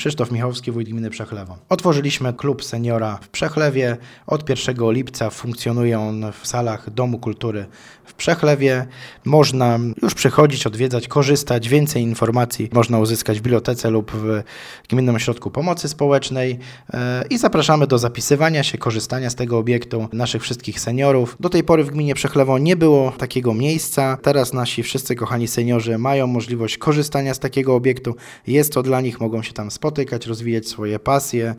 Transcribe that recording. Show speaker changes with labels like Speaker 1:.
Speaker 1: Krzysztof Michałowski, wójt gminy Przechlewo. Otworzyliśmy klub seniora w Przechlewie. Od 1 lipca funkcjonuje on w salach Domu Kultury w Przechlewie. Można już przychodzić, odwiedzać, korzystać. Więcej informacji można uzyskać w bibliotece lub w Gminnym Ośrodku Pomocy Społecznej i zapraszamy do zapisywania się, korzystania z tego obiektu naszych wszystkich seniorów. Do tej pory w gminie Przechlewo nie było takiego miejsca. Teraz nasi wszyscy kochani seniorzy mają możliwość korzystania z takiego obiektu. Jest to dla nich, mogą się tam spotykać, rozwijać swoje pasje.